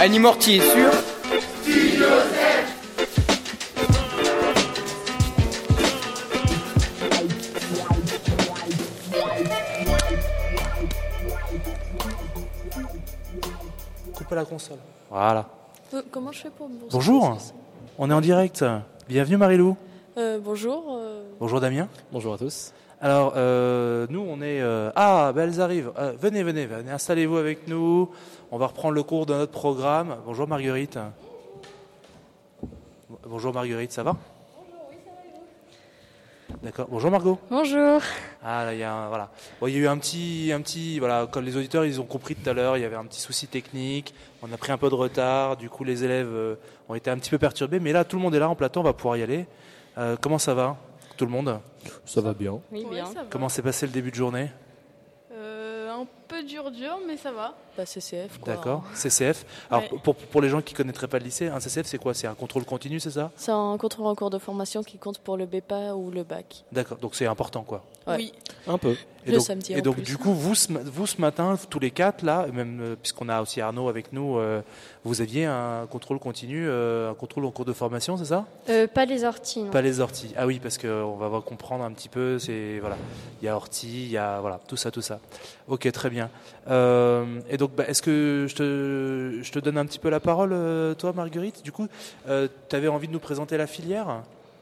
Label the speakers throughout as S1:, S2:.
S1: Annie Mortier sur
S2: Coupez la console. Voilà.
S3: Comment je fais pour me
S2: Bonjour, on est en direct. Bienvenue Marilou.
S3: Bonjour.
S2: Bonjour Damien.
S4: Bonjour à tous.
S2: Alors, nous, on est... elles arrivent. Venez, installez-vous avec nous. On va reprendre le cours de notre programme. Bonjour Marguerite. Bonjour Marguerite, ça va ? Bonjour, oui, ça va et vous ? D'accord. Bonjour Margot.
S3: Bonjour.
S2: Ah, là, il y a voilà. Bon, il y a eu un petit, voilà, comme les auditeurs, ils ont compris tout à l'heure, il y avait un petit souci technique. On a pris un peu de retard. Du coup, les élèves ont été un petit peu perturbés. Mais là, tout le monde est là en plateau, on va pouvoir y aller. Comment ça va ? Tout le monde ?
S4: Ça va bien.
S3: Oui, bien.
S5: Ça va.
S2: Comment s'est passé le début de journée ?
S5: Un peu dur, mais ça va.
S3: Bah, CCF, quoi.
S2: D'accord, CCF. Alors,
S5: Ouais.
S2: pour les gens qui ne connaîtraient pas le lycée, un CCF, c'est quoi ? C'est un contrôle continu, c'est ça ?
S3: C'est un contrôle en cours de formation qui compte pour le BEPA ou le bac.
S2: D'accord, donc c'est important, quoi.
S3: Ouais.
S5: Oui.
S4: Un peu.
S2: Et
S3: Le
S2: donc,
S3: samedi,
S2: et
S3: en
S2: donc
S3: plus.
S2: du coup, vous ce matin, tous les quatre, là, même puisqu'on a aussi Arnaud avec nous, vous aviez un contrôle continu, un contrôle en cours de formation, c'est ça ?
S6: Pas les orties, non.
S2: Pas les orties. Ah oui, parce qu'on va comprendre un petit peu, c'est, voilà, il y a orties, il y a, voilà, tout ça. Ok, très bien. Et donc, est-ce que je te donne un petit peu la parole, toi, Marguerite ? Du coup, tu avais envie de nous présenter la filière ?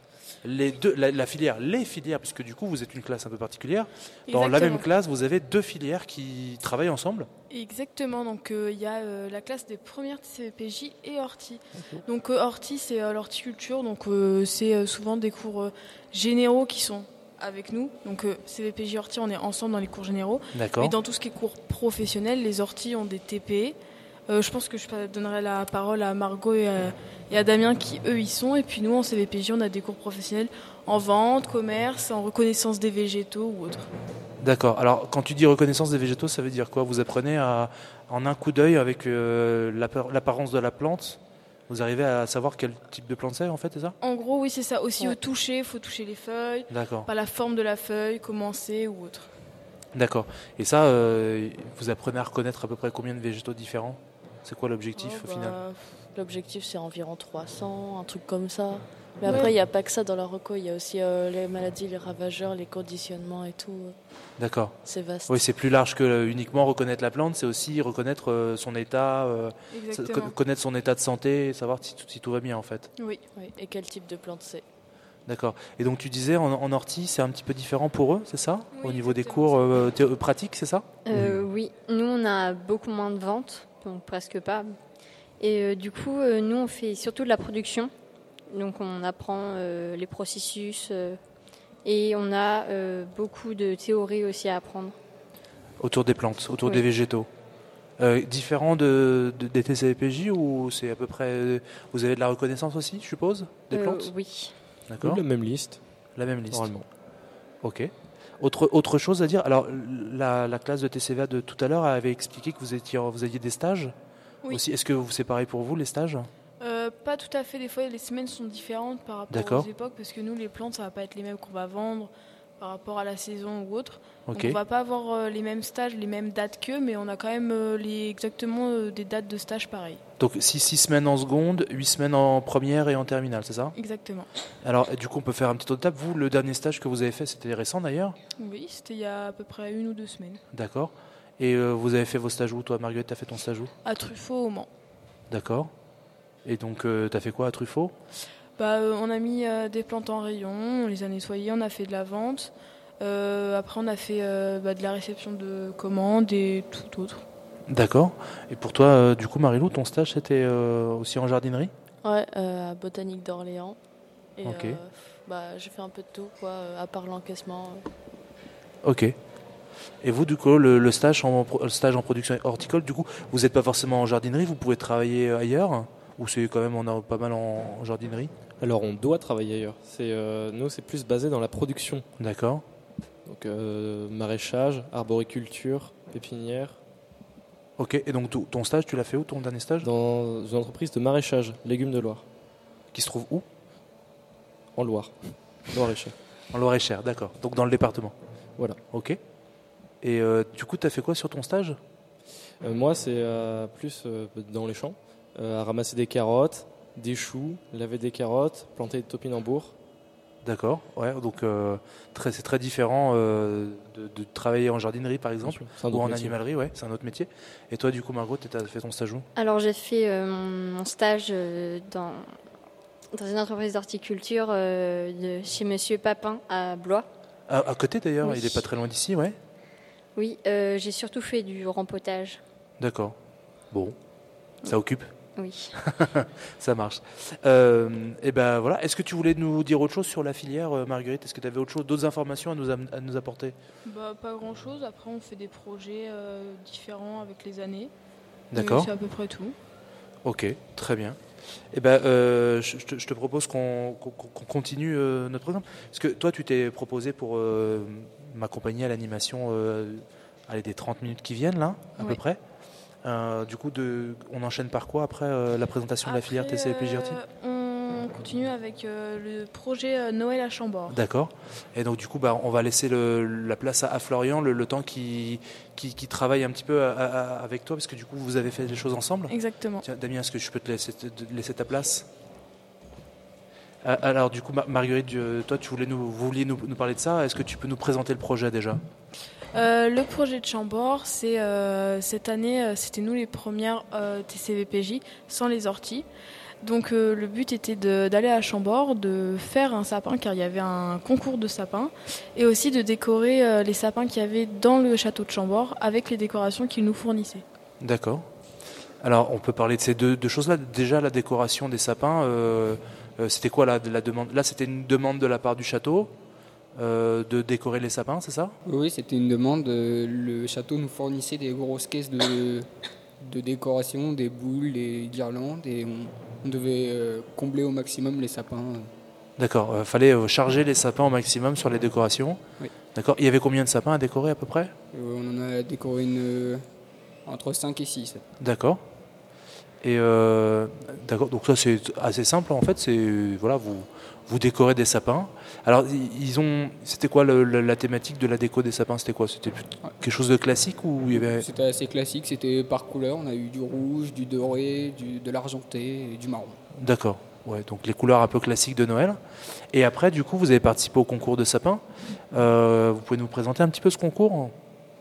S2: La filière, les filières, puisque du coup, vous êtes une classe un peu particulière. Dans la
S5: Exactement.
S2: même classe, vous avez deux filières qui travaillent ensemble.
S5: Exactement. Donc, il y a la classe des premières CVPJ et Horti. Donc, Horti, c'est l'horticulture. Donc, c'est souvent des cours généraux qui sont avec nous. Donc, CVPJ et Horti, on est ensemble dans les cours généraux.
S2: D'accord.
S5: Mais dans tout ce qui est cours professionnels, les Horti ont des TPE. Je pense que je donnerai la parole à Margot et à Damien qui, eux, y sont. Et puis nous, en CVPJ, on a des cours professionnels en vente, commerce, en reconnaissance des végétaux ou autre.
S2: D'accord. Alors, quand tu dis reconnaissance des végétaux, ça veut dire quoi ? Vous apprenez en un coup d'œil avec l'apparence de la plante, vous arrivez à savoir quel type de plante c'est, en fait, c'est ça ?
S5: En gros, oui, c'est ça. Aussi
S3: Ouais.
S5: au toucher, il faut toucher les feuilles,
S2: D'accord.
S5: par la forme de la feuille, comment c'est ou autre.
S2: D'accord. Et ça, vous apprenez à reconnaître à peu près combien de végétaux différents ? C'est quoi l'objectif au final ?
S3: L'objectif, c'est environ 300, un truc comme ça. Mais
S5: Ouais.
S3: après, il n'y a pas que ça dans la reco. Il y a aussi les maladies, les ravageurs, les conditionnements et tout.
S2: D'accord.
S3: C'est vaste.
S2: Oui, c'est plus large que uniquement reconnaître la plante, c'est aussi reconnaître son état,
S5: Exactement.
S2: connaître son état de santé, et savoir si tout va bien en fait.
S5: Oui.
S3: Oui. Et quel type de plante c'est ?
S2: D'accord. Et donc tu disais en ortie, c'est un petit peu différent pour eux, c'est ça ?
S5: Oui,
S2: Au niveau des
S5: exactement,
S2: cours pratiques, c'est ça ?
S6: Oui, nous on a beaucoup moins de ventes, donc presque pas. Et du coup, nous on fait surtout de la production. Donc on apprend les processus et on a beaucoup de théories aussi à apprendre.
S2: Autour des plantes, autour
S6: Oui.
S2: des végétaux. Différent des TCPJ ou c'est à peu près... Vous avez de la reconnaissance aussi, je suppose, des plantes ?
S6: Oui.
S2: D'accord.
S4: La même liste,
S2: La même liste.
S4: normalement.
S2: Ok. Autre chose à dire. Alors, la classe de TCVA de tout à l'heure avait expliqué que vous aviez des stages
S5: Oui.
S2: aussi. Est-ce que c'est pareil pour vous, les stages ?
S5: Pas tout à fait. Des fois, les semaines sont différentes par rapport
S2: D'accord.
S5: aux époques parce que nous, les plantes, ça va pas être les mêmes qu'on va vendre par rapport à la saison ou autre.
S2: Ok.
S5: Donc, on va pas avoir les mêmes stages, les mêmes dates qu'eux, mais on a quand même exactement des dates de stage pareilles.
S2: Donc, 6 semaines en seconde, 8 semaines en première et en terminale, c'est ça ?
S5: Exactement.
S2: Alors, du coup, on peut faire un petit tour de table. Vous, le dernier stage que vous avez fait, c'était récent d'ailleurs ?
S5: Oui, c'était il y a à peu près 1 ou 2 semaines.
S2: D'accord. Et vous avez fait vos stages où ? Toi, Marguerite, tu as fait ton stage où ?
S5: À Truffaut, au Mans.
S2: D'accord. Et donc, tu as fait quoi à Truffaut ?
S5: On a mis des plantes en rayon, on les a nettoyées, on a fait de la vente. Après, on a fait de la réception de commandes et tout autre.
S2: D'accord. Et pour toi, du coup, Marilou, ton stage, c'était aussi en jardinerie ?
S3: Ouais, à Botanique d'Orléans. Et
S2: Ok.
S3: j'ai fait un peu de tout, quoi, à part l'encaissement.
S2: Ok. Et vous, du coup, le stage en production horticole, du coup, vous n'êtes pas forcément en jardinerie, vous pouvez travailler ailleurs ? Ou c'est quand même, on a pas mal en jardinerie ?
S4: Alors on doit travailler ailleurs. Nous, c'est plus basé dans la production.
S2: D'accord.
S4: Donc maraîchage, arboriculture, pépinière.
S2: Ok. Et donc, ton stage, tu l'as fait où, ton dernier stage ?
S4: Dans une entreprise de maraîchage, légumes de Loire,
S2: Qui se trouve où ?
S4: en Loire. Loire-et-Cher.
S2: En Loir-et-Cher, d'accord. Donc, dans le département.
S4: Voilà.
S2: Ok. Et du coup, tu as fait quoi sur ton stage ?
S4: Moi, c'est plus dans les champs. à ramasser des carottes, des choux, laver des carottes, planter des topinambours.
S2: D'accord. Ouais, donc c'est très différent de travailler en jardinerie par exemple
S4: C'est un
S2: ou
S4: autre
S2: en
S4: métier.
S2: animalerie, ouais, c'est un autre métier. Et toi du coup Margot, tu as fait ton stage où?
S6: Alors j'ai fait mon stage dans une entreprise d'horticulture chez Monsieur Papin à Blois.
S2: À côté d'ailleurs,
S6: Oui.
S2: il est pas très loin d'ici, ouais.
S6: Oui, j'ai surtout fait du rempotage.
S2: D'accord. Bon, ça occupe.
S6: Oui.
S2: Ça marche. Et ben voilà. Est-ce que tu voulais nous dire autre chose sur la filière, Marguerite? Est-ce que tu avais autre chose, d'autres informations à nous apporter?
S5: Bah, pas grand-chose. Après, on fait des projets différents avec les années.
S2: D'accord.
S5: C'est à peu près tout.
S2: Ok, très bien. Eh ben, je te propose qu'on continue notre programme. Parce que toi, tu t'es proposé pour m'accompagner à l'animation des 30 minutes qui viennent, là, à peu
S5: Oui.
S2: près. Du coup, on enchaîne par quoi après la présentation de la filière
S5: Après,
S2: TCP-JRT?
S5: on continue avec le projet Noël à Chambord.
S2: D'accord. Et donc, du coup, on va laisser la place à Florian, le temps qui travaille un petit peu avec toi, parce que du coup, vous avez fait des choses ensemble.
S5: Exactement.
S2: Tiens, Damien, est-ce que je peux te laisser ta place? Alors, du coup, Marguerite, toi, vous vouliez nous parler de ça. Est-ce que tu peux nous présenter le projet déjà?
S5: Le projet de Chambord, c'est cette année, c'était nous les premières TCVPJ sans les orties. Donc le but était d'aller à Chambord, de faire un sapin car il y avait un concours de sapins et aussi de décorer les sapins qu'il y avait dans le château de Chambord avec les décorations qu'ils nous fournissaient.
S2: D'accord. Alors, on peut parler de ces deux choses-là. Déjà, la décoration des sapins, c'était quoi la demande? Là, c'était une demande de la part du château de décorer les sapins, c'est ça?
S1: Oui, c'était une demande. Le château nous fournissait des grosses caisses de décoration, des boules, des guirlandes, et on devait combler au maximum les sapins.
S2: D'accord. Fallait charger les sapins au maximum sur les décorations.
S1: Oui.
S2: D'accord. Il y avait combien de sapins à décorer à peu près?
S1: On en a décoré entre 5 et 6.
S2: D'accord. Et d'accord. Donc ça c'est assez simple en fait. C'est voilà, vous décorez des sapins. Alors c'était quoi la thématique de la déco des sapins? C'était quoi? C'était quelque chose de classique ou il y avait?
S1: C'était assez classique, c'était par couleur. On a eu du rouge, du doré, de l'argenté et du marron.
S2: D'accord. Ouais, donc les couleurs un peu classiques de Noël. Et après, du coup, vous avez participé au concours de sapins. Vous pouvez nous présenter un petit peu ce concours?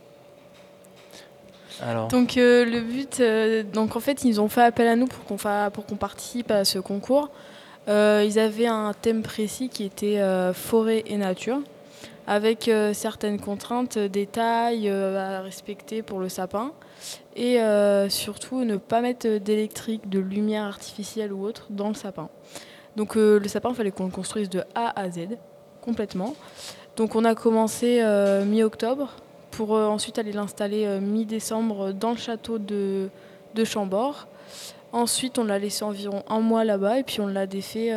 S2: Alors.
S5: Donc le but, donc en fait ils ont fait appel à nous pour qu'on participe à ce concours. Ils avaient un thème précis qui était forêt et nature, avec certaines contraintes, des tailles à respecter pour le sapin, et surtout ne pas mettre d'électrique, de lumière artificielle ou autre dans le sapin. Donc le sapin, il fallait qu'on le construise de A à Z, complètement. Donc on a commencé mi-octobre, pour ensuite aller l'installer mi-décembre dans le château de Chambord. Ensuite, on l'a laissé environ un mois là-bas et puis on l'a défait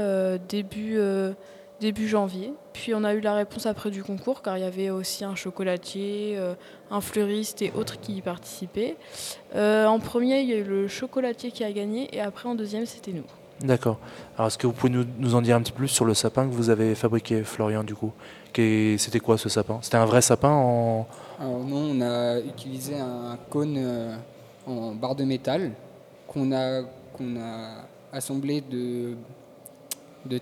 S5: début janvier. Puis on a eu la réponse après du concours car il y avait aussi un chocolatier, un fleuriste et autres qui y participaient. En premier, il y a eu le chocolatier qui a gagné et après en deuxième, c'était nous.
S2: D'accord. Alors est-ce que vous pouvez nous en dire un petit peu plus sur le sapin que vous avez fabriqué, Florian, du coup? C'était quoi ce sapin? C'était un vrai sapin en...
S1: Alors nous, on a utilisé un cône en barre de métal qu'on a assemblé de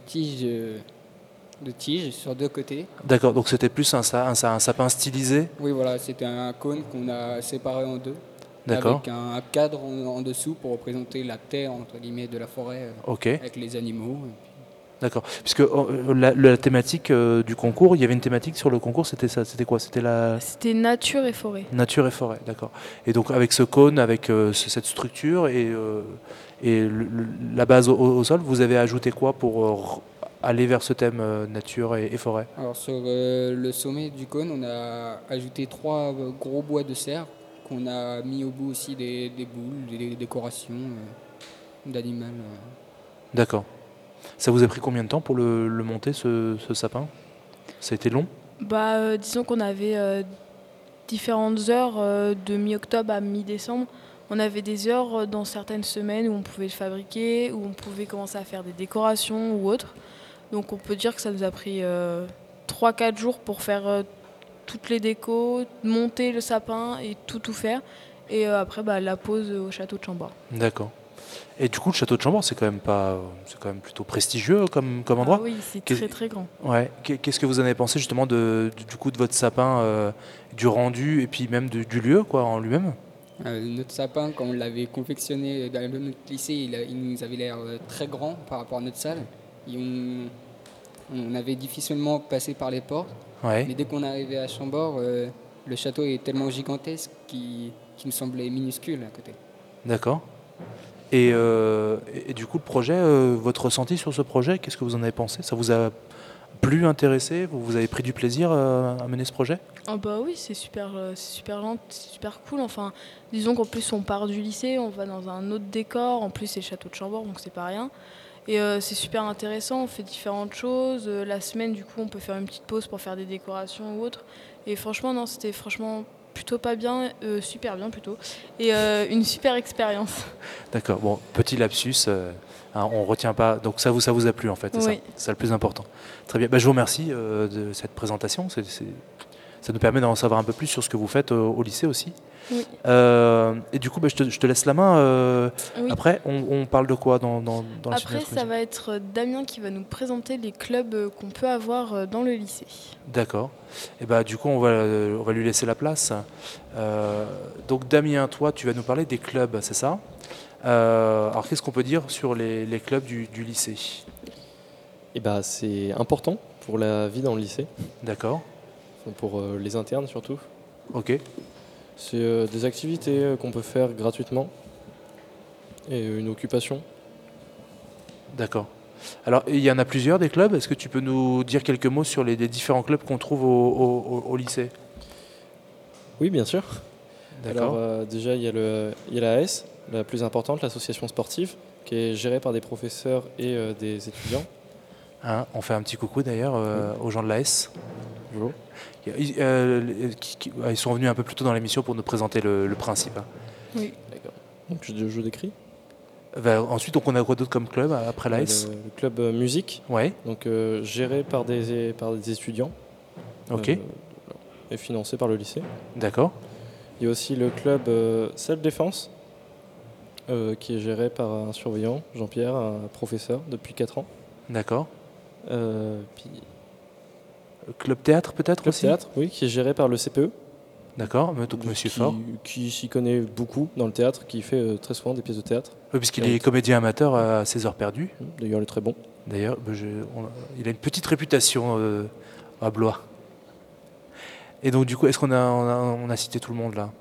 S1: tiges sur deux côtés.
S2: D'accord, donc c'était plus un sapin stylisé?
S1: Oui, voilà, c'était un cône qu'on a séparé en deux.
S2: D'accord.
S1: Avec un cadre en dessous pour représenter la terre, entre guillemets, de la forêt,
S2: Ok.
S1: avec les animaux.
S2: D'accord. Puisque la thématique du concours, il y avait une thématique sur le concours, c'était ça, c'était quoi? C'était la
S5: C'était nature et forêt.
S2: nature et forêt, d'accord. Et donc avec ce cône, avec cette structure et la base au sol, vous avez ajouté quoi pour aller vers ce thème nature et forêt?
S1: Alors sur le sommet du cône, on a ajouté 3 gros bois de serre qu'on a mis au bout aussi des boules, des décorations d'animaux.
S2: D'accord. Ça vous a pris combien de temps pour le monter, ce sapin? Ça a été long?
S5: Disons qu'on avait différentes heures de mi-octobre à mi-décembre. On avait des heures dans certaines semaines où on pouvait le fabriquer, où on pouvait commencer à faire des décorations ou autres. Donc on peut dire que ça nous a pris 3-4 jours pour faire toutes les décos, monter le sapin et tout faire. Et après, la pause au château de Chambord.
S2: D'accord. Et du coup, le château de Chambord, c'est quand même plutôt prestigieux comme endroit.
S5: Ah oui, c'est
S2: Qu'est-ce-
S5: très très grand.
S2: Ouais. Qu'est-ce que vous en avez pensé justement du coup de votre sapin, du rendu et puis même du lieu quoi en lui-même?
S1: Notre sapin, quand on l'avait confectionné dans notre lycée, il nous avait l'air très grand par rapport à notre salle. Et on avait difficilement passé par les portes.
S2: Ouais.
S1: Mais dès qu'on arrivait à Chambord, le château est tellement gigantesque qu'il me semblait minuscule à côté.
S2: D'accord. Et du coup, le projet, votre ressenti sur ce projet, qu'est-ce que vous en avez pensé? Ça vous a plu, intéressé? Vous avez pris du plaisir à mener ce projet?
S5: Ah bah oui, c'est super lent, c'est super cool. Enfin, disons qu'en plus on part du lycée, on va dans un autre décor. En plus c'est le château de Chambord, donc c'est pas rien. Et c'est super intéressant, on fait différentes choses. La semaine, du coup, on peut faire une petite pause pour faire des décorations ou autre. Et franchement, non, c'était franchement plutôt pas bien, super bien plutôt. Et une super expérience.
S2: D'accord. Bon, petit lapsus, on retient pas. Donc ça vous a plu en fait, c'est
S5: Oui.
S2: ça? C'est ça le plus important. Très bien. Je vous remercie de cette présentation. Ça nous permet d'en savoir un peu plus sur ce que vous faites au lycée aussi.
S5: Oui.
S2: Et du coup, je te laisse la main.
S5: Oui.
S2: Après, on parle de quoi dans la suite de
S5: Après,
S2: notre
S5: ça
S2: émission?
S5: va être Damien qui va nous présenter les clubs qu'on peut avoir dans le lycée.
S2: D'accord. Et du coup, on va lui laisser la place. Donc Damien, toi, tu vas nous parler des clubs, c'est ça? Alors, qu'est-ce qu'on peut dire sur les clubs du lycée?
S4: C'est important pour la vie dans le lycée,
S2: D'accord.
S4: enfin, pour les internes surtout.
S2: Ok.
S4: C'est des activités qu'on peut faire gratuitement et une occupation.
S2: D'accord. Alors, il y en a plusieurs des clubs. Est-ce que tu peux nous dire quelques mots sur les différents clubs qu'on trouve au lycée?
S4: Oui, bien sûr.
S2: D'accord.
S4: Alors déjà, il y a l'AS, la plus importante, l'association sportive, qui est gérée par des professeurs et des étudiants.
S2: Hein, on fait un petit coucou d'ailleurs aux gens de l'AS.
S4: Bonjour.
S2: Ils sont venus un peu plus tôt dans l'émission pour nous présenter le principe. Hein.
S5: Oui.
S4: D'accord. Donc je décris.
S2: Ensuite, donc, on a quoi d'autre comme club après l'AS?
S4: Le club musique,
S2: Ouais,
S4: donc géré par des étudiants.
S2: ok,
S4: Et financé par le lycée.
S2: d'accord,
S4: Il y a aussi le club self-défense, qui est géré par un surveillant, Jean-Pierre, un professeur depuis 4 ans.
S2: d'accord.
S4: Puis
S2: Club théâtre peut-être
S4: club
S2: aussi?
S4: théâtre, oui, qui est géré par le CPE.
S2: D'accord, donc Monsieur Fort.
S4: Qui s'y connaît beaucoup dans le théâtre, qui fait très souvent des pièces de théâtre.
S2: Oui, puisqu'il est comédien amateur à ses heures perdues.
S4: D'ailleurs, il est très bon.
S2: D'ailleurs, il a une petite réputation à Blois. Et donc, du coup, est-ce qu'on a cité tout le monde là?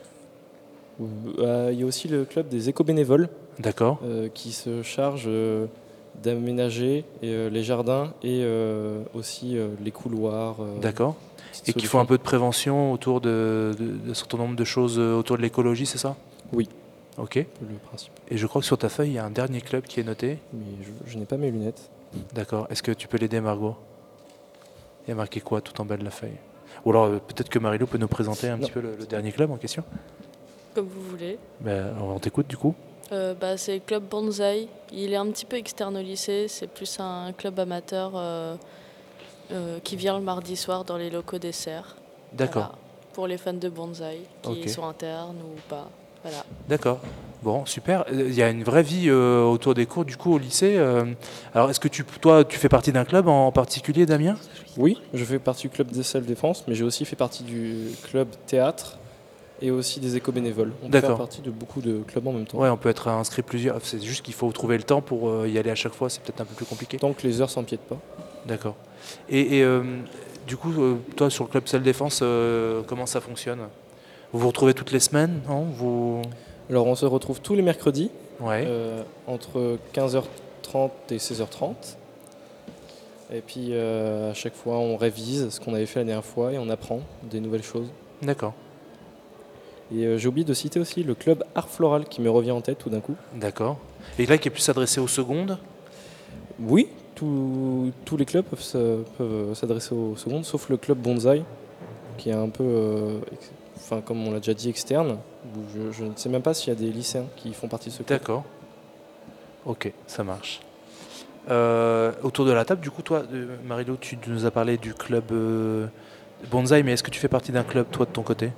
S4: Il y a aussi le club des éco-bénévoles,
S2: D'accord,
S4: qui se charge d'aménager les jardins et aussi les couloirs.
S2: d'accord. Et qui font un peu de prévention autour de certain nombre de choses autour de l'écologie, c'est ça?
S4: Oui.
S2: Ok.
S4: Le principe.
S2: Et je crois que sur ta feuille, il y a un dernier club qui est noté.
S4: Mais je n'ai pas mes lunettes.
S2: D'accord. Est-ce que tu peux l'aider, Margot? Il y a marqué quoi tout en bas de la feuille? Ou alors peut-être que Marilou peut nous présenter un petit peu le dernier club en question?
S3: Comme vous voulez.
S2: On t'écoute du coup.
S3: C'est le club Bonsaï. Il est un petit peu externe au lycée. C'est plus un club amateur qui vient le mardi soir dans les locaux des serres.
S2: D'accord.
S3: Voilà. Pour les fans de bonsaï qui
S2: Ok.
S3: sont internes ou pas. Voilà.
S2: D'accord. Bon, super. Il y a une vraie vie autour des cours du coup au lycée. Alors est-ce que toi, tu fais partie d'un club en particulier, Damien?
S4: Oui, je fais partie du club des self-défense, mais j'ai aussi fait partie du club théâtre et aussi des éco-bénévoles. On peut
S2: D'accord.
S4: faire partie de beaucoup de clubs en même temps.
S2: Ouais, on peut être inscrit plusieurs. C'est juste qu'il faut trouver le temps pour y aller à chaque fois. C'est peut-être un peu plus compliqué.
S4: Tant que les heures s'empiètent pas.
S2: D'accord. Et du coup, toi, sur le club self-défense, comment ça fonctionne? Vous vous retrouvez toutes les semaines, non?
S4: Alors on se retrouve tous les mercredis,
S2: Ouais.
S4: entre 15h30 et 16h30. Et puis à chaque fois on révise ce qu'on avait fait la dernière fois et on apprend des nouvelles choses.
S2: D'accord.
S4: Et j'ai oublié de citer aussi le club Art Floral qui me revient en tête tout d'un coup.
S2: D'accord. Et là, qui est plus adressé aux secondes?
S4: Oui, tous les clubs peuvent s'adresser aux secondes, sauf le club Bonsaï, qui est un peu, comme on l'a déjà dit, externe. Où je ne sais même pas s'il y a des lycéens qui font partie de ce club.
S2: D'accord. Ok, ça marche. Autour de la table, du coup, toi, Marilou, tu nous as parlé du club Bonsaï, mais est-ce que tu fais partie d'un club, toi, de ton côté?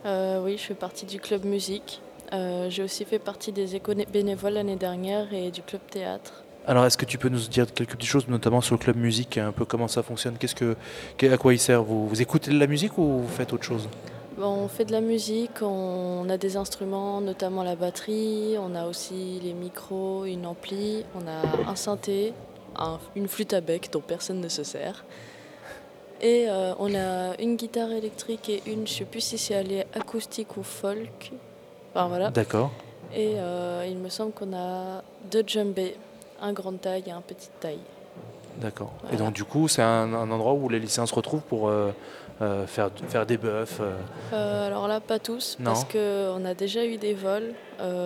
S3: Oui, je fais partie du club musique. J'ai aussi fait partie des échos bénévoles l'année dernière et du club théâtre.
S2: Alors, est-ce que tu peux nous dire quelques petites choses, notamment sur le club musique, un peu comment ça fonctionne, à quoi il sert? Vous écoutez de la musique ou vous faites autre chose?
S3: Bon, on fait de la musique, on a des instruments, notamment la batterie, on a aussi les micros, une ampli, on a un synthé, une flûte à bec dont personne ne se sert. Et on a une guitare électrique et une, je sais plus si c'est allié acoustique ou folk. Enfin voilà.
S2: D'accord,
S3: Et il me semble qu'on a 2 djembés, un grande taille et un petite taille.
S2: d'accord.
S3: Voilà.
S2: Et donc, du coup, c'est un endroit où les lycéens se retrouvent pour faire des bœufs.
S3: Alors là, pas tous,
S2: Non.
S3: parce qu'on a déjà eu des vols.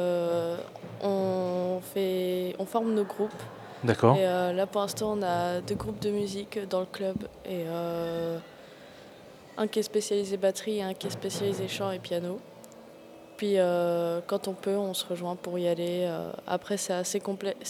S3: On forme nos groupes.
S2: D'accord,
S3: Et là, pour l'instant, on a 2 groupes de musique dans le club. Et un qui est spécialisé batterie et un qui est spécialisé chant et piano. Puis quand on peut, on se rejoint pour y aller. Après, c'est assez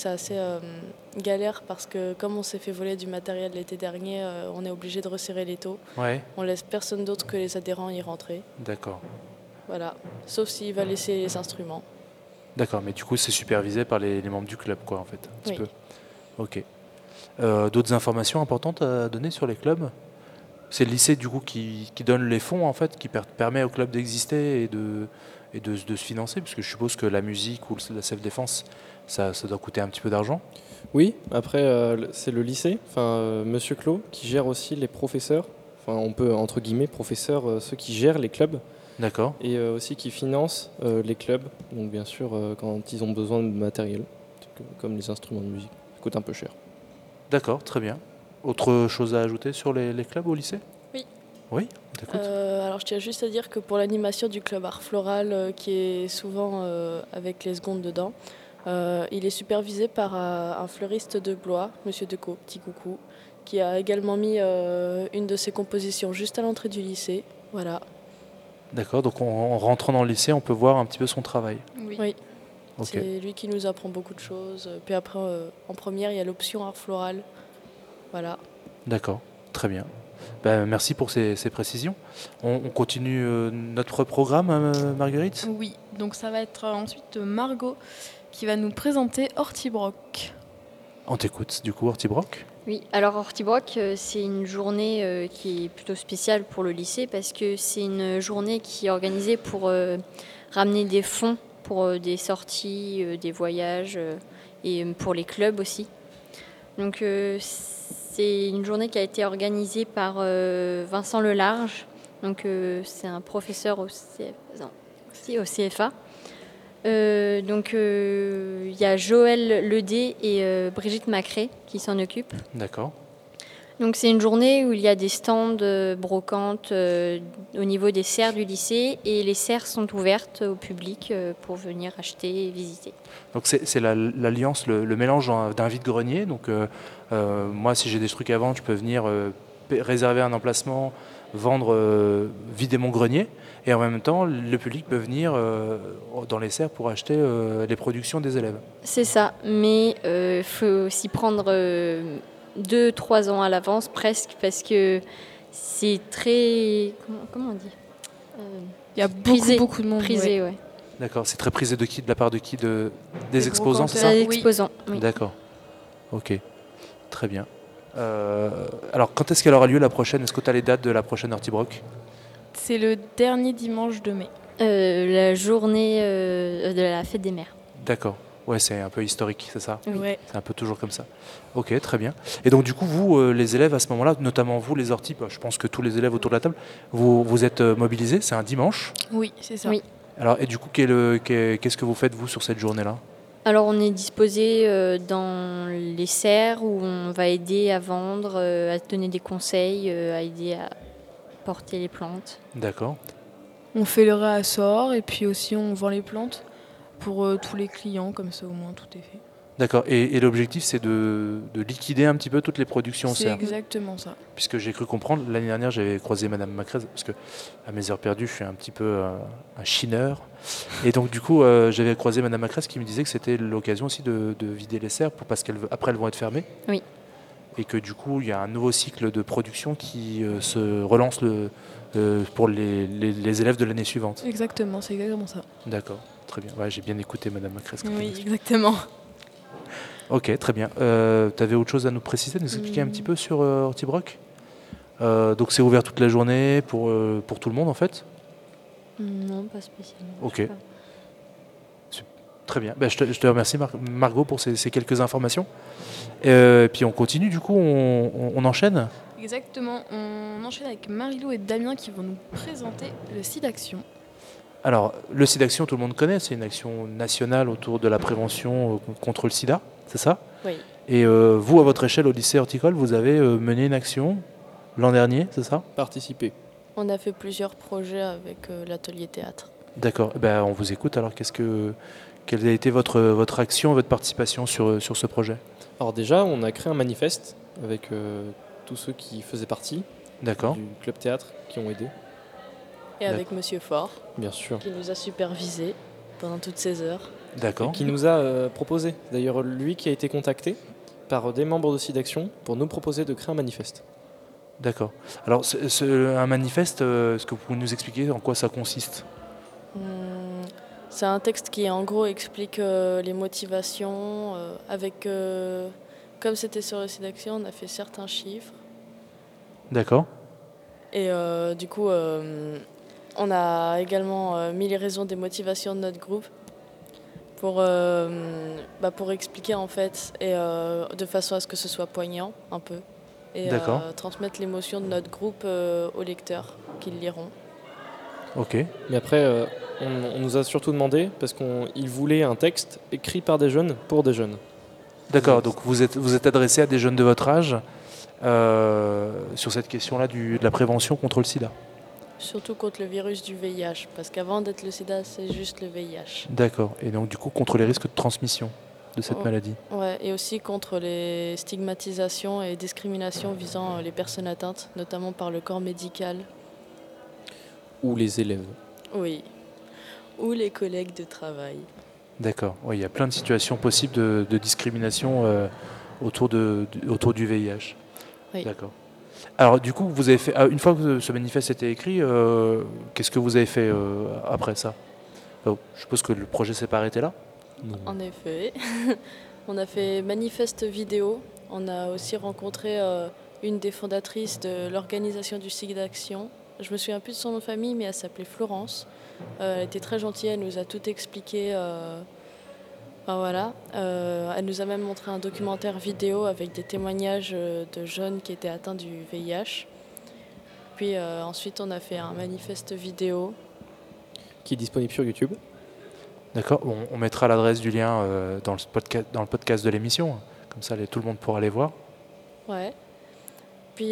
S3: galère parce que comme on s'est fait voler du matériel l'été dernier, on est obligé de resserrer les taux.
S2: ouais,
S3: On laisse personne d'autre que les adhérents y rentrer.
S2: d'accord.
S3: Voilà. Sauf s'il va laisser les instruments.
S2: D'accord, mais du coup, c'est supervisé par les membres du club, quoi, en fait, un petit
S3: Oui.
S2: peu. Ok. D'autres informations importantes à donner sur les clubs? C'est le lycée, du coup, qui donne les fonds, en fait, qui permet au club d'exister et de se financer, parce que je suppose que la musique ou la self-défense, ça doit coûter un petit peu d'argent.
S4: Oui, après, c'est le lycée, Monsieur Clos, qui gère aussi les professeurs. Enfin, on peut, entre guillemets, professeurs, ceux qui gèrent les clubs.
S2: D'accord,
S4: Et aussi qui financent les clubs. Donc, bien sûr, quand ils ont besoin de matériel, comme les instruments de musique. Ça coûte un peu cher.
S2: d'accord, très bien. Autre chose à ajouter sur les clubs au lycée?
S3: Oui.
S2: Oui, on t'écoute.
S3: Alors je tiens juste à dire que pour l'animation du club art floral, qui est souvent avec les secondes dedans, il est supervisé par un fleuriste de Blois, Monsieur Decaux, petit coucou, qui a également mis une de ses compositions juste à l'entrée du lycée. Voilà.
S2: D'accord, donc en rentrant dans le lycée, on peut voir un petit peu son travail.
S3: Oui.
S2: Ok,
S3: C'est lui qui nous apprend beaucoup de choses. Puis après, en première, il y a l'option art floral. Voilà.
S2: d'accord, très bien. Ben, merci pour ces précisions. On continue notre programme, Marguerite?
S5: Oui, donc ça va être ensuite Margot qui va nous présenter Hortibroc.
S2: On t'écoute, du coup, Hortibroc.
S6: Oui, alors Hortibroc, c'est une journée qui est plutôt spéciale pour le lycée parce que c'est une journée qui est organisée pour ramener des fonds pour des sorties, des voyages et pour les clubs aussi. Donc c'est une journée qui a été organisée par Vincent Lelarge. Donc c'est un professeur au CFA. Donc il y a Joël Ledé et Brigitte Macré qui s'en occupent.
S2: D'accord,
S6: Donc c'est une journée où il y a des stands brocantes au niveau des serres du lycée et les serres sont ouvertes au public pour venir acheter et visiter.
S2: donc c'est l'alliance, le mélange d'un vide-grenier. Donc moi, si j'ai des trucs à vendre, je peux venir réserver un emplacement, vendre, vider mon grenier. Et en même temps, le public peut venir dans les serres pour acheter les productions des élèves.
S6: C'est ça, mais il faut s'y prendre 2-3 ans à l'avance presque parce que c'est très... Comment on dit
S5: Il y a
S6: Prisé.
S5: beaucoup de monde.
S6: Prisé, ouais.
S2: D'accord, c'est très prisé de qui? De la part de qui? Des exposants, c'est
S5: brocanteurs.
S2: ça?
S6: Les
S5: oui.
S6: exposants, oui.
S2: D'accord, ok, très bien. Alors, quand est-ce qu'elle aura lieu la prochaine? Est-ce que tu as les dates de la prochaine Hortibroc?
S5: C'est le dernier dimanche de mai.
S6: La journée de la fête des mères.
S2: D'accord, ouais, c'est un peu historique, c'est ça?
S6: Oui.
S5: Ouais.
S2: C'est un peu toujours comme ça. Ok, très bien. Et donc du coup, vous, les élèves à ce moment-là, notamment vous, les ortis, je pense que tous les élèves autour de la table, vous êtes mobilisés, c'est un dimanche.
S5: Oui, c'est ça.
S6: Oui.
S2: Alors, et du coup, qu'est-ce que vous faites, vous, sur cette journée-là?
S6: Alors on est disposé dans les serres où on va aider à vendre, à donner des conseils, à aider à porter les plantes.
S2: D'accord.
S5: On fait le réassort et puis aussi on vend les plantes pour tous les clients, comme ça au moins tout est fait.
S2: D'accord. Et l'objectif, c'est de liquider un petit peu toutes les productions
S5: C'est
S2: serres.
S5: exactement ça.
S2: Puisque j'ai cru comprendre, l'année dernière, j'avais croisé Madame Macrez, parce que à mes heures perdues, je suis un petit peu un chineur. Et donc, du coup, j'avais croisé Madame Macrez qui me disait que c'était l'occasion aussi de vider les serres, parce qu'après, elles vont être fermées.
S6: Oui.
S2: et que du coup il y a un nouveau cycle de production qui se relance pour les élèves de l'année suivante.
S5: Exactement, c'est exactement ça.
S2: D'accord, très bien. Ouais, j'ai bien écouté Madame Macresse.
S5: Oui, exactement.
S2: Ok, très bien. Tu avais autre chose à nous préciser, nous expliquer un petit peu sur Hortibroc? Donc c'est ouvert toute la journée pour tout le monde en fait?
S6: Non, pas spécialement.
S2: Ok. Très bien. Ben, je te remercie Margot pour ces quelques informations. Et puis on continue du coup, on enchaîne.
S5: Exactement, on enchaîne avec Marilou et Damien qui vont nous présenter le SIDAction.
S2: Alors le SIDAction, tout le monde connaît, c'est une action nationale autour de la prévention contre le sida, c'est ça?
S3: Oui.
S2: Et vous, à votre échelle au lycée horticole, vous avez mené une action l'an dernier, c'est ça?
S4: Participer.
S3: On a fait plusieurs projets avec l'atelier théâtre.
S2: D'accord. Ben, on vous écoute. Alors, quelle a été votre action, votre participation sur ce projet?
S4: Alors déjà, on a créé un manifeste avec tous ceux qui faisaient partie
S2: D'accord.
S4: du club théâtre qui ont aidé,
S3: Et avec Monsieur Fort,
S4: bien sûr.
S3: qui nous a supervisés pendant toutes ces heures.
S2: D'accord.
S4: Qui nous a proposé, d'ailleurs lui qui a été contacté par des membres de SIDAction pour nous proposer de créer un manifeste.
S2: D'accord. Alors, un manifeste, est-ce que vous pouvez nous expliquer en quoi ça consiste?
S3: C'est un texte qui en gros explique les motivations comme c'était sur le SIDAction, on a fait certains chiffres.
S2: D'accord.
S3: Et du coup, on a également mis les raisons des motivations de notre groupe pour expliquer en fait, et de façon à ce que ce soit poignant un peu, et transmettre l'émotion de notre groupe aux lecteurs qui le liront.
S2: Ok.
S4: Mais après, on nous a surtout demandé, parce qu'ils voulaient un texte écrit par des jeunes pour des jeunes.
S2: D'accord. Donc vous êtes adressé à des jeunes de votre âge sur cette question-là de la prévention contre le sida.
S3: Surtout contre le virus du VIH, parce qu'avant d'être le sida, c'est juste le VIH.
S2: D'accord. Et donc du coup contre les risques de transmission de cette maladie.
S3: Ouais, et aussi contre les stigmatisations et discriminations visant les personnes atteintes, notamment par le corps médical.
S4: Ou les élèves.
S3: Oui. Ou les collègues de travail.
S2: D'accord. Oui, il y a plein de situations possibles de discrimination autour du VIH.
S3: Oui.
S2: D'accord. Alors du coup, vous avez fait une fois que ce manifeste était écrit, qu'est-ce que vous avez fait après ça? Je suppose que le projet s'est pas arrêté là.
S3: En effet, on a fait manifeste vidéo. On a aussi rencontré une des fondatrices de l'organisation du SIDAction. Je me souviens plus de son nom de famille, mais elle s'appelait Florence. Elle était très gentille, elle nous a tout expliqué. Elle nous a même montré un documentaire vidéo avec des témoignages de jeunes qui étaient atteints du VIH. Puis ensuite, on a fait un manifeste vidéo.
S4: Qui est disponible sur YouTube.
S2: D'accord. On mettra l'adresse du lien dans le podcast de l'émission. Comme ça, tout le monde pourra aller voir.
S3: Ouais. Puis,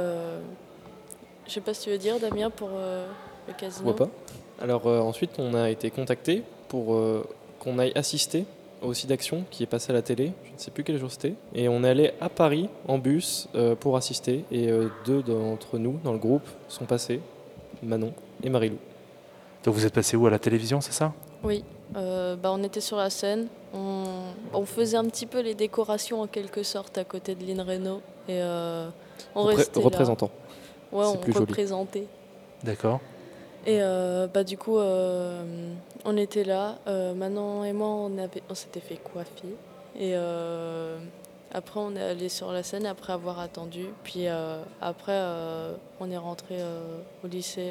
S3: je sais pas si tu veux dire, Damien, pour le casino.
S4: Pourquoi pas. Alors ensuite, on a été contacté pour qu'on aille assister au SIDAction qui est passé à la télé. Je ne sais plus quel jour c'était. Et on est allé à Paris en bus pour assister. Et deux d'entre nous, dans le groupe, sont passés, Manon et Marilou.
S2: Donc vous êtes passé où, à la télévision, c'est ça?
S3: Oui. On était sur la scène. On faisait un petit peu les décorations en quelque sorte à côté de Lynn Reynaud. Et on restait
S4: représentant.
S3: Là. Ouais,
S4: c'est
S3: on
S4: plus joli.
S3: représentait.
S2: D'accord.
S3: Et du coup, on était là. Manon et moi, on s'était fait coiffer. Et après, on est allé sur la scène après avoir attendu. Puis après, on est rentré au lycée.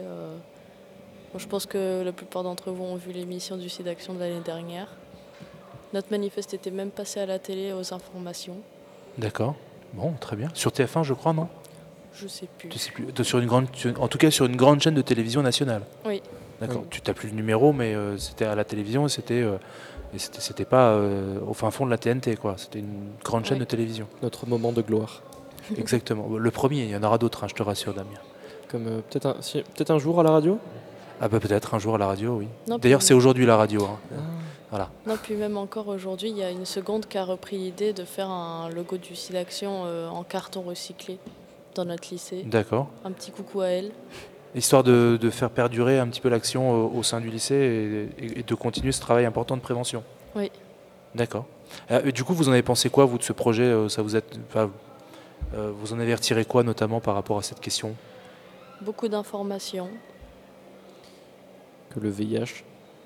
S3: Je pense que la plupart d'entre vous ont vu l'émission du SIDAction de l'année dernière. Notre manifeste était même passé à la télé aux informations.
S2: D'accord. Bon, très bien. Sur TF1, je crois, non?
S3: Je sais plus.
S2: Tu sais plus. En tout cas, sur une grande chaîne de télévision nationale.
S3: Oui.
S2: D'accord.
S4: Oui.
S2: Tu n'as plus le numéro, mais c'était à la télévision et c'était pas au fin fond de la TNT, quoi. C'était une grande chaîne de télévision.
S4: Notre moment de gloire.
S2: Exactement. Le premier, il y en aura d'autres, hein, je te rassure, Damien.
S4: Comme peut-être un jour à la radio.
S2: Ah bah peut-être un jour à la radio, oui.
S3: Non,
S2: D'ailleurs,
S3: puis-
S2: c'est aujourd'hui la radio. Hein. Voilà.
S3: Non, puis même encore aujourd'hui, il y a une seconde qui a repris l'idée de faire un logo du SIDAction en carton recyclé dans notre lycée.
S2: D'accord.
S3: Un petit coucou à elle.
S2: Histoire de faire perdurer un petit peu l'action au sein du lycée et de continuer ce travail important de prévention.
S3: Oui.
S2: D'accord. Du coup, vous en avez pensé quoi, vous, de ce projet? Ça vous Vous en avez retiré quoi notamment par rapport à cette question?
S3: Beaucoup d'informations.
S4: Que le VIH,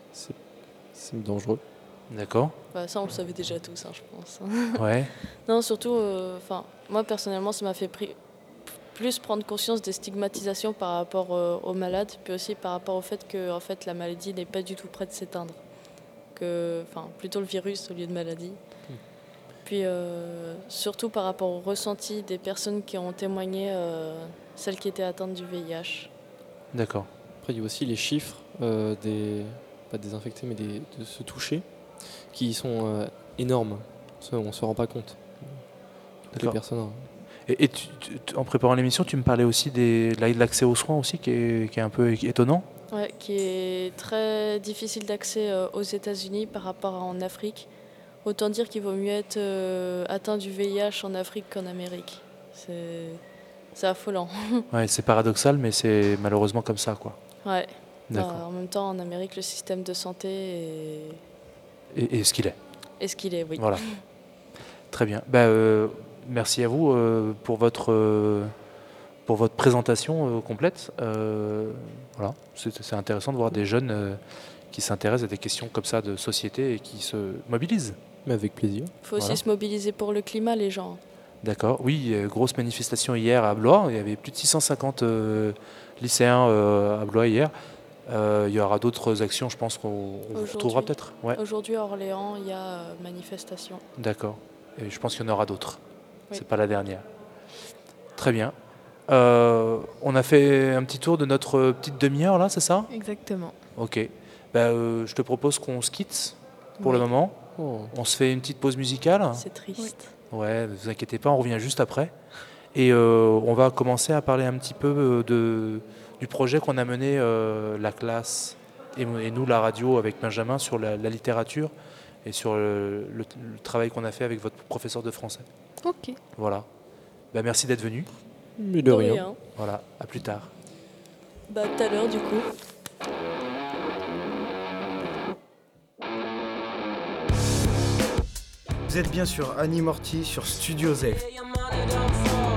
S4: c'est dangereux.
S2: D'accord.
S3: Bah, ça, on le savait déjà tous, je pense.
S2: Ouais.
S3: Non, surtout, moi personnellement, ça m'a fait plus prendre conscience des stigmatisations par rapport aux malades, puis aussi par rapport au fait que en fait, la maladie n'est pas du tout près de s'éteindre. Plutôt le virus au lieu de maladie. Puis surtout par rapport au ressenti des personnes qui ont témoigné, celles qui étaient atteintes du VIH.
S2: D'accord.
S4: Après, il y a aussi les chiffres pas des infectés, mais de se toucher, qui sont énormes. On ne se rend pas compte. Toutes les
S2: D'accord.
S4: personnes.
S2: Et en préparant l'émission, tu me parlais aussi de l'accès aux soins aussi, qui est un peu étonnant.
S3: Ouais, qui est très difficile d'accès aux États-Unis par rapport à en Afrique. Autant dire qu'il vaut mieux être atteint du VIH en Afrique qu'en Amérique. C'est affolant.
S2: Ouais, c'est paradoxal, mais c'est malheureusement comme ça, quoi.
S3: Ouais.
S2: D'accord.
S3: En même temps, en Amérique, le système de santé
S2: Et ce qu'il est.
S3: est ce qu'il est, oui.
S2: Voilà. Très bien. Merci à vous pour votre présentation complète. Voilà. C'est intéressant de voir des jeunes qui s'intéressent à des questions comme ça de société et qui se mobilisent.
S4: Mais avec plaisir.
S3: Il faut aussi se mobiliser pour le climat, les gens.
S2: D'accord. Oui, grosse manifestation hier à Blois. Il y avait plus de 650 lycéens à Blois hier. Il y aura d'autres actions, je pense qu'on retrouvera peut-être. Ouais.
S3: Aujourd'hui, à Orléans, il y a manifestation.
S2: D'accord. Et je pense qu'il y en aura d'autres.
S3: Oui.
S2: C'est pas la dernière. Très bien. On a fait un petit tour de notre petite demi-heure là, c'est ça?
S5: Exactement.
S2: Ok. Je te propose qu'on se quitte pour le moment.
S4: Oh.
S2: On se fait une petite pause musicale.
S3: C'est triste.
S2: Ouais, ne vous inquiétez pas, on revient juste après. Et on va commencer à parler un petit peu du projet qu'on a mené, la classe et nous, la radio, avec Benjamin, sur la littérature et sur le travail qu'on a fait avec votre professeur de français.
S5: Ok.
S2: Voilà. Merci d'être venu.
S4: Mais de rien.
S2: Voilà, à plus tard.
S3: Tout à l'heure, du coup.
S7: Vous êtes bien sur Annie Morty sur Studio Z.